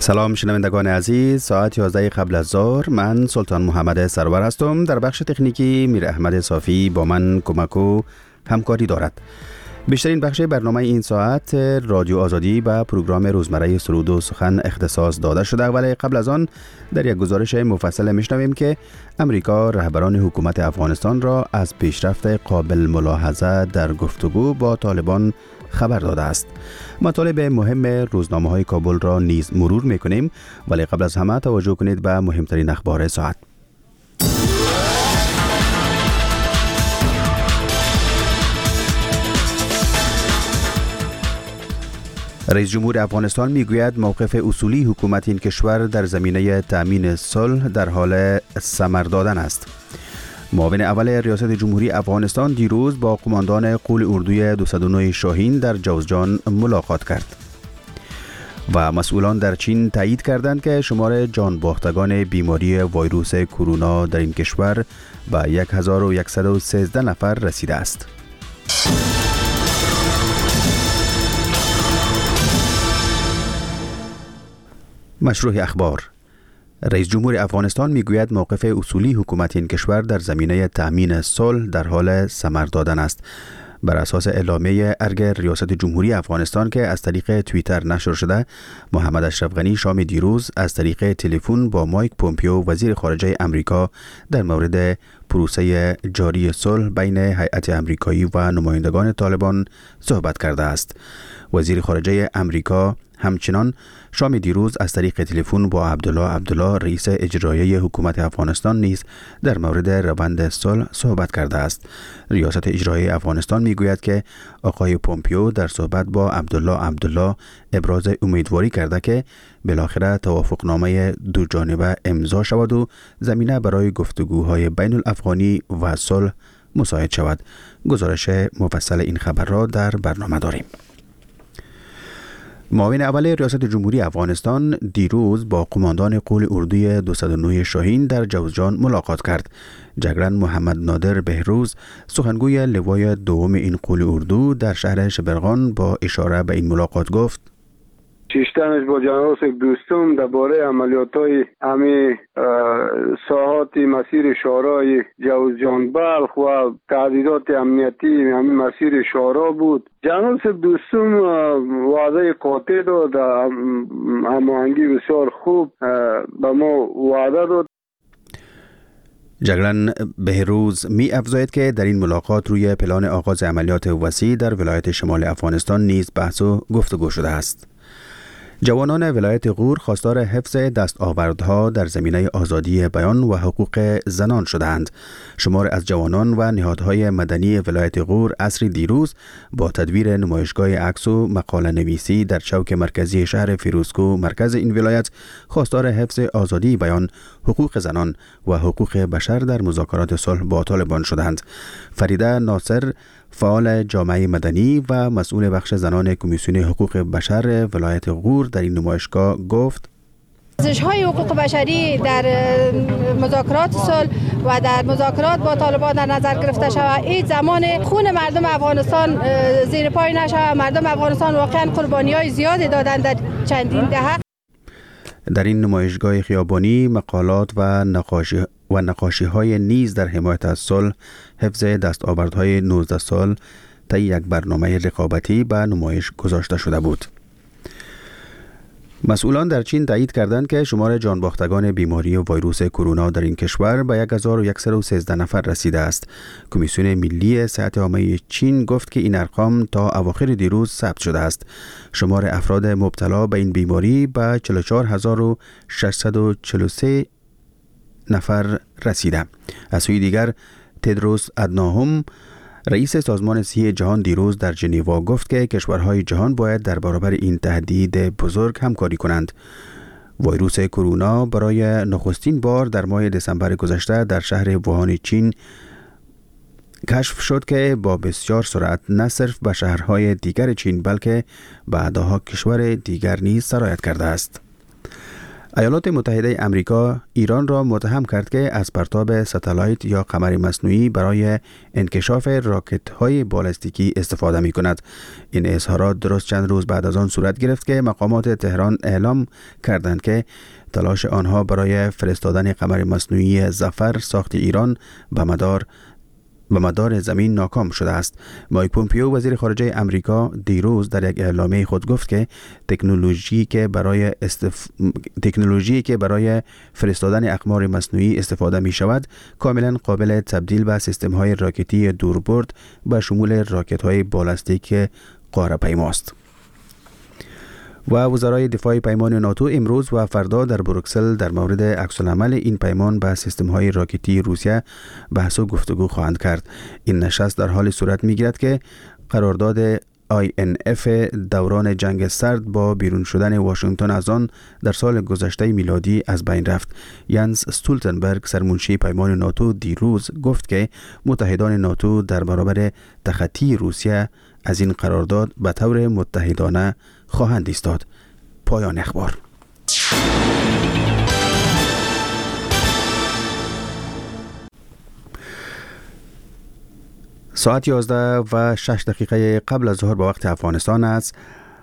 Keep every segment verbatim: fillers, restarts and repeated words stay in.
سلام شنوندگان عزیز، ساعت یازده قبل از ظهر. من سلطان محمد سرور هستم. در بخش تکنیکی میر احمد صافی با من کمک و همکاری دارد. بیشترین بخش برنامه این ساعت رادیو آزادی و پروگرام روزمره سرود و سخن اختصاص داده شده، ولی قبل از آن در یک گزارش مفصل میشنویم که امریکا رهبران حکومت افغانستان را از پیشرفت قابل ملاحظه در گفتگو با طالبان خبر داده است. مطالب مهم روزنامه‌های کابل را نیز مرور می‌کنیم، ولی قبل از همه توجه کنید به مهمترین اخبار ساعت. رئیس جمهور افغانستان میگوید موقف اصولی حکومت این کشور در زمینه تأمین صلح در حال ثمر دادن است. معاون اول ریاست جمهوری افغانستان دیروز با قماندان قول اردوی دویست و نه شاهین در جوزجان ملاقات کرد. و مسئولان در چین تایید کردند که شمار جان باختگان بیماری ویروس کرونا در این کشور به هزار و صد و سیزده نفر رسیده است. مشروع اخبار. رئیس جمهور افغانستان میگوید موقف اصولی حکومت این کشور در زمینه تأمین صلح در حال ثمر دادن است. بر اساس اعلامیه ارگ ریاست جمهوری افغانستان که از طریق توییتر نشر شده، محمد اشرف غنی شام دیروز از طریق تلفن با مایک پومپیو وزیر خارجه امریکا در مورد پروسه جاری صلح بین هیئت امریکایی و نمایندگان طالبان صحبت کرده است. وزیر خارجه امریکا همچنان شام دیروز از طریق تلفن با عبدالله عبدالله رئیس اجرایی حکومت افغانستان نیز در مورد روند صلح صحبت کرده است. ریاست اجرایی افغانستان میگوید که آقای پومپیو در صحبت با عبدالله عبدالله ابراز امیدواری کرده که بالاخره توافقنامه دو جانبه امضا شود و زمینه برای گفتگوهای بین الافغانی و صلح مساعد شود. گزارش مفصل این خبر را در برنامه داریم. معاون اول ریاست جمهوری افغانستان دیروز با قماندان قول اردوی دویست و نه شاهین در جوزجان ملاقات کرد. جگرن محمد نادر بهروز سخنگوی لوای دوم این قول اردو در شهر شبرغان با اشاره به این ملاقات گفت: شیشتنش با جناب دوستم درباره عملیات‌های همی ساحات مسیر شورای جوزجان بلخ و تعدیلات امنیتی همین مسیر شورا بود. جناب دوستم وعده قاطع داد، هماهنگی بسیار خوب به ما وعده داد. جگرن بهروز می افزاید که در این ملاقات روی پلان آغاز عملیات وسیع در ولایت شمال افغانستان نیز بحث و گفتگو شده است. جوانان ولایت غور خواستار حفظ دستاوردها در زمینه آزادی بیان و حقوق زنان شدند. شمار از جوانان و نهادهای مدنی ولایت غور عصر دیروز با تدویر نمایشگاه عکس و مقاله نویسی در چوک مرکزی شهر فیروزکو مرکز این ولایت خواستار حفظ آزادی بیان، حقوق زنان و حقوق بشر در مذاکرات صلح با طالبان شدند. فریده ناصر فعال جامعه مدنی و مسئول بخش زنان کمیسیون حقوق بشر ولایت غور در این نمایشگاه گفت: ارزش‌های حقوق بشری در مذاکرات صلح و در مذاکرات با طالبان در نظر گرفته شود. این زمان خون مردم افغانستان زیر پای نشود. مردم افغانستان واقعا قربانی‌های زیادی دادن در چندین دهه. در این نمایشگاه خیابانی مقالات و نقاشی و نقاشی های نیز در حمایت از صلح، حفظ دستاوردهای نوزده سال طی یک برنامه رقابتی به نمایش گذاشته شده بود. مسئولان در چین تایید کردند که شمار جانباختگان بیماری ویروس کرونا در این کشور به هزار و صد و سیزده نفر رسیده است. کمیسیون ملی صحت عامه چین گفت که این ارقام تا اواخر دیروز ثبت شده است. شمار افراد مبتلا به این بیماری به چهل و چهار هزار و ششصد و چهل و سه نفر رسیده. از سوی دیگر تدروس ادناهم رئیس سازمان صحی جهان دیروز در ژنو گفت که کشورهای جهان باید در برابر این تهدید بزرگ همکاری کنند. ویروس کرونا برای نخستین بار در ماه دسامبر گذشته در شهر ووهان چین کشف شد که با بسیار سرعت نه صرف به شهرهای دیگر چین بلکه به دهها کشور دیگر نیز سرایت کرده است. ایالات متحده امریکا ایران را متهم کرد که از پرتاب ستالایت یا قمر مصنوعی برای انکشاف راکت‌های بالستیکی استفاده می‌کند. این اظهارات درست چند روز بعد از آن صورت گرفت که مقامات تهران اعلام کردند که تلاش آنها برای فرستادن قمر مصنوعی ظفر ساخت ایران به مدار به مدار زمین ناکام شده است. مایک پومپیو وزیر خارجه امریکا دیروز در یک اعلامیه خود گفت که تکنولوژی که برای استف... تکنولوژی که برای فرستادن اقمار مصنوعی استفاده می شود کاملا قابل تبدیل به سیستم های راکتی دوربرد به شمول راکت های بالستیک قاره پیماست. و وزرای دفاع پیمان ناتو امروز و فردا در بروکسل در مورد عکس‌العمل این پیمان به سیستم‌های راکتی روسیه بحث و گفتگو خواهند کرد. این نشست در حال صورت می‌گیرد که قرارداد آی ان اف دوران جنگ سرد با بیرون شدن واشنگتن از آن در سال گذشته میلادی از بین رفت. ینس استولتنبرگ سرمنشی پیمان ناتو دیروز گفت که متحدان ناتو در برابر تخطی روسیه از این قرارداد به طور متحدانه خواهند ایستاد. پایان اخبار. ساعت یازده و شش دقیقه قبل از ظهر به وقت افغانستان است.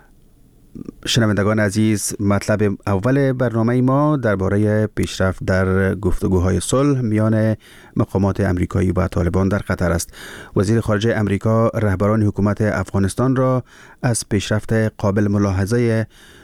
شنوندگان عزیز، مطلب اول برنامه ما درباره پیشرفت در گفتگوهای صلح میان مقامات امریکایی و طالبان در قطر است. وزیر خارجه امریکا رهبران حکومت افغانستان را از پیشرفت قابل ملاحظه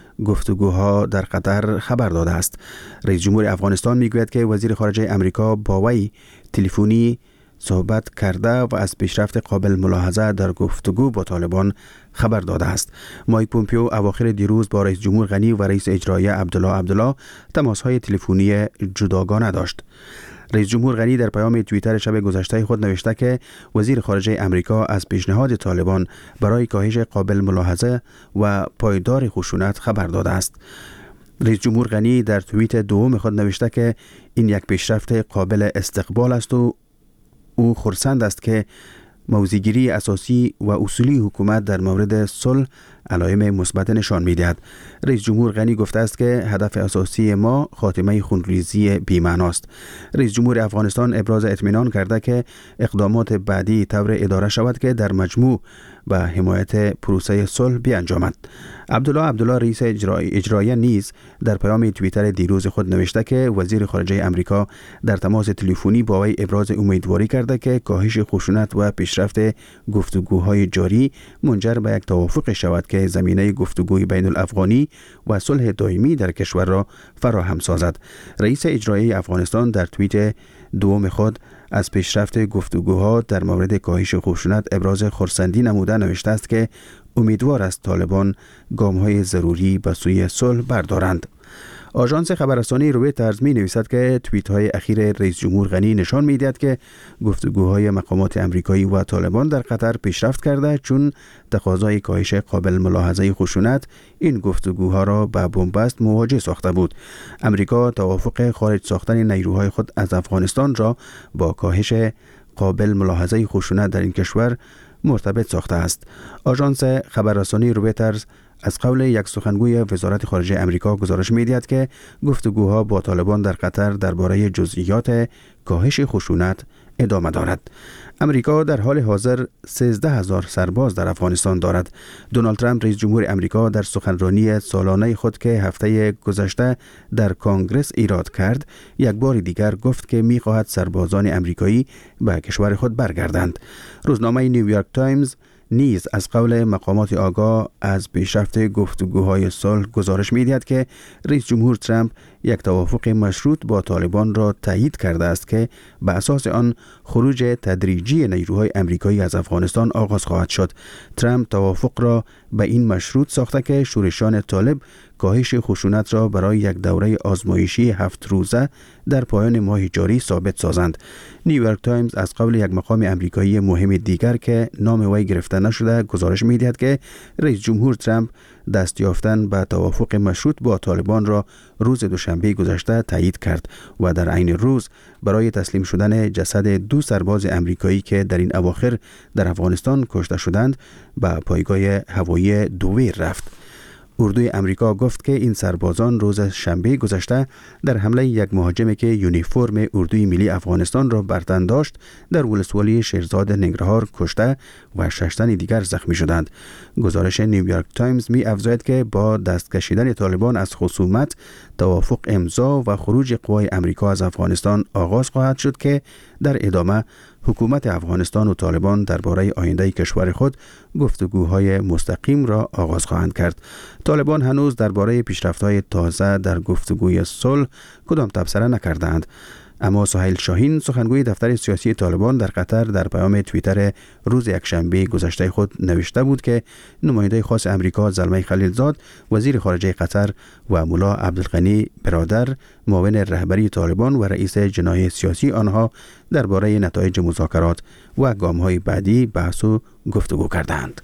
گفتگوها در قطر خبر داده است. رئیس جمهور افغانستان میگوید که وزیر خارجه امریکا با وی تلفنی صحبت کرده و از پیشرفت قابل ملاحظه در گفتگو با طالبان خبر داده است. مایک پومپیو اواخر دیروز با رئیس جمهور غنی و رئیس اجرایی عبدالله عبدالله تماس‌های تلفنی جداگانه داشت. رئیس جمهور غنی در پیام توییتر شب گذشته خود نوشته که وزیر خارجه امریکا از پیشنهاد طالبان برای کاهش قابل ملاحظه و پایدار خشونت خبر داده است. رئیس جمهور غنی در توییت دوم خود نوشته که این یک پیشرفت قابل استقبال است و او خرسند است که موضع‌گیری اساسی و اصولی حکومت در مورد صلح علائم مثبت نشان می‌دهد. رئیس جمهور غنی گفته است که هدف اساسی ما خاتمه خونریزی بی‌معناست. رئیس جمهور افغانستان ابراز اطمینان کرده که اقدامات بعدی طور اداره شود که در مجموع به حمایت پروسه صلح بیانجامد. عبدالله عبدالله رئیس اجرایی اجرایی نیز در پیام توییتر دیروز خود نوشته که وزیر خارجه امریکا در تماس تلفنی با وی ابراز امیدواری کرده که کاهش خشونت و پیشرفت گفتگوهای جاری منجر به یک توافق شود که زمینه گفتگوی بین الافغانی و صلح دائمی در کشور را فراهم سازد. رئیس اجرایی افغانستان در توییت دوم خود از پیشرفت گفتگوها در مورد کاهش خشونت ابراز خرسندی نموده نوشته است که امیدوار است طالبان گام‌های ضروری به سوی صلح بردارند. آژانس خبررسانی رویترز می نویسد که توییت های اخیر رئیس جمهور غنی نشان می دهد که گفتگوهای مقامات امریکایی و طالبان در قطر پیشرفت کرده، چون تقاضای کاهش قابل ملاحظه خشونت این گفتگوها را به بنبست مواجه ساخته بود. امریکا توافق خارج ساختن نیروهای خود از افغانستان را با کاهش قابل ملاحظه خشونت در این کشور مرتبط ساخته است. آژانس خبررسانی رویترز از قول یک سخنگوی وزارت خارجه امریکا گزارش می‌دهد که گفتگوها با طالبان در قطر درباره جزئیات کاهش خشونت ادامه دارد. امریکا در حال حاضر سیزده هزار سرباز در افغانستان دارد. دونالد ترامپ رئیس جمهور امریکا در سخنرانی سالانه خود که هفته گذشته در کنگره ایراد کرد، یک بار دیگر گفت که می‌خواهد سربازان امریکایی به کشور خود برگردند. روزنامه نیویورک تایمز نیز از قول مقامات آگاه از پیشرفت گفتگوهای صلح گزارش می‌دهد که رئیس جمهور ترامپ یک توافق مشروط با طالبان را تایید کرده است که به اساس آن خروج تدریجی نیروهای امریکایی از افغانستان آغاز خواهد شد. ترامپ توافق را به این مشروط ساخته که شورشان طالب کاهش خشونت را برای یک دوره آزمایشی هفت روزه در پایان ماه جاری ثابت سازند. نیویورک تایمز از قول یک مقام امریکایی مهم دیگر که نام وی گرفته نشده گزارش می‌دهد که رئیس جمهور ترامپ دست یافتن به توافق مشروط با طالبان را روز دوشنبه گذشته تایید کرد و در عین روز برای تسلیم شدن جسد دو سرباز امریکایی که در این اواخر در افغانستان کشته شدند به پایگاه هوایی دویر رفت. اردوی امریکا گفت که این سربازان روز شنبه گذشته در حمله یک مهاجمی که یونیفرم اردوی ملی افغانستان را بر تن داشت در ولسوالی شیرزاد ننگرهار کشته و شش تن دیگر زخمی شدند. گزارش نیویورک تایمز می افزاید که با دست کشیدن طالبان از خصومت، توافق امضا و خروج قوای امریکا از افغانستان آغاز خواهد شد که در ادامه حکومت افغانستان و طالبان درباره آینده کشور خود گفتگوهای مستقیم را آغاز خواهند کرد. طالبان هنوز درباره پیشرفت‌های تازه در گفتگوی صلح کدام تبصره نکردند. اما سهیل شاهین سخنگوی دفتر سیاسی طالبان در قطر در پیام توییتر روز یکشنبه گذشته خود نوشته بود که نماینده خاص امریکا زلمه خلیلزاد، وزیر خارجه قطر و ملا عبدالغنی برادر، معاون رهبری طالبان و رئیس جناح سیاسی آنها درباره نتایج مذاکرات و گام‌های بعدی بحث و گفتگو کردند.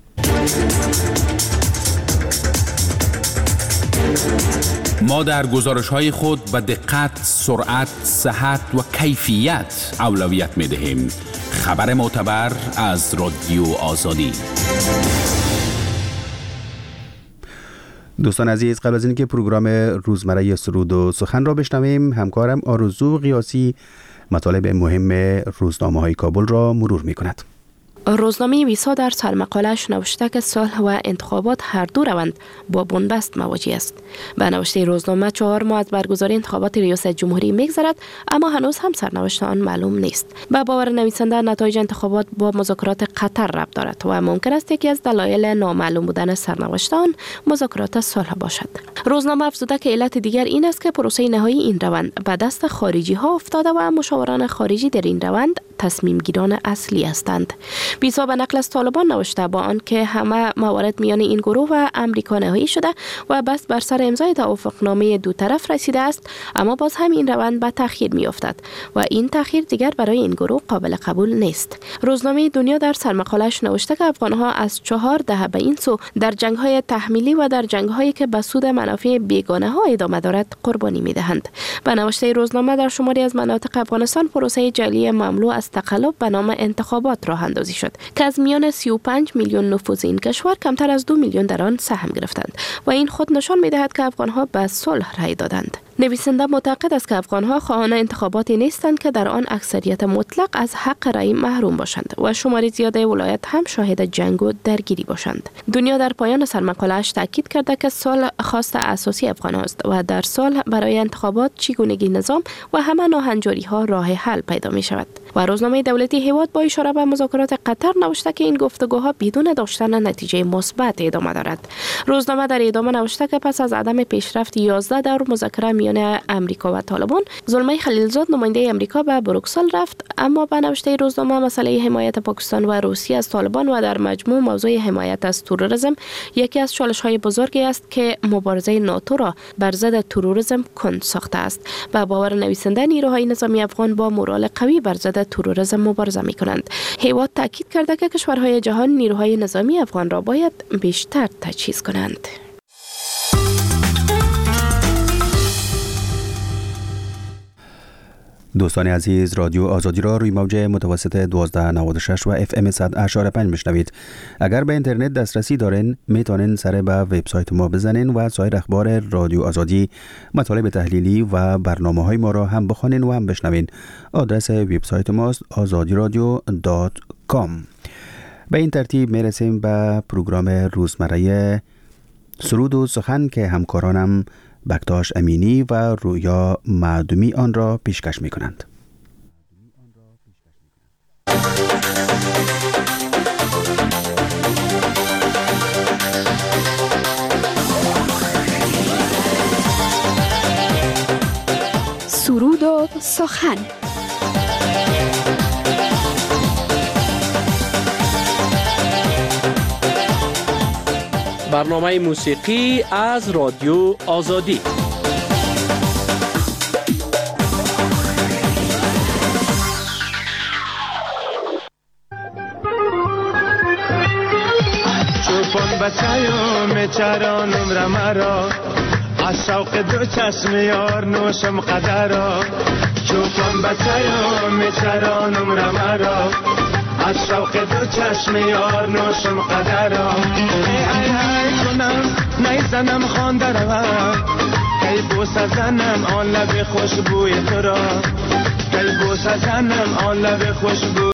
ما در گزارش‌های خود به دقت، سرعت، صحت و کیفیت اولویت می‌دهیم. خبر معتبر از رادیو آزادی. دوستان عزیز، قبل از اینکه پروگرام روزمره سرود و سخن را بشنویم، همکارم آرزو قیاسی مطالب مهم روزنامه‌های کابل را مرور می‌کند. روزنامه ویسا در سرمقاله‌اش نوشته که صلح و انتخابات هر دو روند با بنبست مواجه است. به نوشته روزنامه چهار ماه از برگزاری انتخابات ریاست جمهوری می‌گذرد، اما هنوز هم سرنوشت آن معلوم نیست. به باور نویسنده نتایج انتخابات با مذاکرات قطر ربط دارد و ممکن است یکی از دلایل نامعلوم بودن سرنوشت آن مذاکرات صلح باشد. روزنامه افزوده که علت دیگر این است که پروسه نهایی این روند به دست خارجی ها افتاده و مشاوران خارجی در این روند تصمیم گیران اصلی هستند. ویسا به نقل از طالبان نوشته با آن که همه موارد میان این گروه و امریکا نهایی شده و بس بر سر امضای توافقنامه دو طرف رسیده است، اما باز هم این روند به تأخیر میافتد و این تأخیر دیگر برای این گروه قابل قبول نیست. روزنامه دنیا در سرمقاله‌اش نوشته که افغان‌ها از چهار دهه به این سو در جنگ‌های تحمیلی و در جنگ‌هایی که به سود منافع بیگانه‌ها ادامه دارد قربانی می‌دهند. به نوشته روزنامه در شماری از مناطق افغانستان پروسه جلی مملو از تقلب به نام انتخابات راه اندازی شد که از میان سی و پنج میلیون نفوذ این کشور کمتر از دو میلیون در آن سهم گرفتند و این خود نشان می‌دهد که افغان‌ها به صلح رأی دادند. نویسنده معتقد است که افغان‌ها خواهان انتخاباتی نیستند که در آن اکثریت مطلق از حق رأی محروم باشند و شماری زیاده ولایت هم شاهد جنگ و درگیری باشند. دنیا در پایان سرمقاله‌اش تاکید کرده که صلح خواست اساسی افغان‌ها است و در صلح برای انتخابات چگونگی نظام و همه ناهنجاری‌ها راه حل پیدا می‌شود. و روزنامه دولتی هواد با اشاره به مذاکرات قطر نوشته که این گفتگوها بدون داشتن نتیجه مثبت ادامه دارد. روزنامه در ادامه نوشته که پس از عدم پیشرفت یازده دور مذاکره میان امریکا و طالبان، زلمه خلیلزاد نماینده امریکا به بروکسل رفت، اما به نوشته روزنامه مسئله حمایت پاکستان و روسیه از طالبان و در مجموع موضوع حمایت از تروریسم یکی از چالش‌های بزرگی است که مبارزه ناتو را بر ضد تروریسم کند ساخته است. به باور نویسنده نیروهای نظامی افغان با مورال قوی بر ضد تروریسم مبارزه می‌کنند. هیواد تاکید کرده که کشورهای جهان نیروهای نظامی افغان را باید بیشتر تجهیز کنند. دوستان عزیز، رادیو آزادی را روی موج متوسط دوازده نود و شش و اف ام صد و اشاره پنج میشنوید. اگر به اینترنت دسترسی دارین میتونین سر به وبسایت ما بزنین و سایر اخبار رادیو آزادی، مطالب تحلیلی و برنامه‌های ما را هم بخوانین و هم بشنوین. آدرس وبسایت ماست آزادی رادیو دات کام. به این ترتیب میرسیم به پروگرام روزمره سرود و سخن که همکارانم بکتاش امینی و رویا معدومی آن را پیشکش می کنند. سرود و سخن. برنامه موسیقی از رادیو آزادی. چوپان بچه‌ام چرانم را مرا، از شوق دو چشم یار نوشم قدرا. چوپان بچه‌ام چرانم را مرا، از شوق دو چشم یار نوشم قدرا ای ای ای کنم نیزنم خانده روم کی بوسه زنم آن لب خوشبوی تو را کی بوسه زنم آن لب خوشبوی